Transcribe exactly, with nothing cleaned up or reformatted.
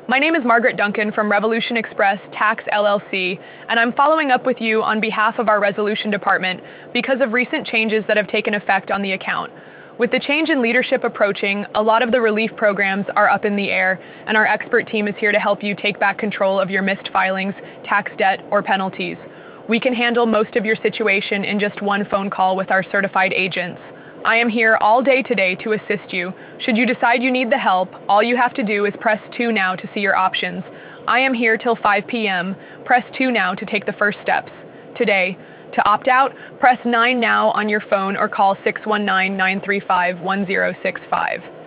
My name is Margaret Duncan from Revolution Express Tax L L C, and I'm following up with you on behalf of our resolution department because of recent changes that have taken effect on the account. With the change in leadership approaching, a lot of the relief programs are up in the air, and our expert team is here to help you take back control of your missed filings, tax debt, or penalties. We can handle most of your situation in just one phone call with our certified agents. I am here all day today to assist you. Should you decide you need the help, all you have to do is press two now to see your options. I am here till five p m Press two now to take the first steps. Today, to opt out, press nine now on your phone or call six one nine, nine three five, one zero six five.